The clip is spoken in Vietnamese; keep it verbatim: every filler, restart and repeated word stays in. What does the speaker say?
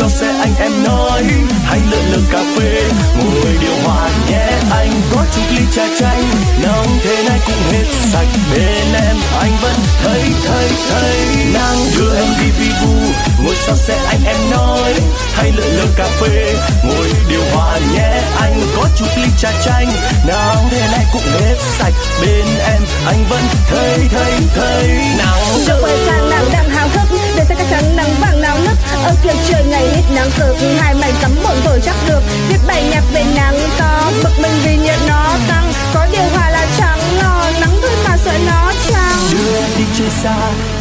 sao xe anh em nói, hay lượn lờ cà phê ngồi điều hòa nhé anh, có chút ly trà chanh nóng thế này cũng hết sạch, bên em anh vẫn thấy thấy thấy nắng. Đưa em đi vi vu ngồi sau xe anh em nói, hay lượn lờ cà phê ngồi điều hòa nhé anh, có chút ly trà chanh nóng thế này cũng hết sạch, bên em anh vẫn thấy thấy thấy nắng. Giờ quay sang nàng đang háo hức, để xem cái trắng nắng vàng náo nức, ở kia trời ngày ít nắng cực, hai mảnh tắm bổn thổi chắc được, viết bài nhạc về nắng to, bực mình vì nhiệt nó tăng, có điều hòa là chẳng lo, nắng thôi mà sợ nó chăng. Đưa đi chơi xa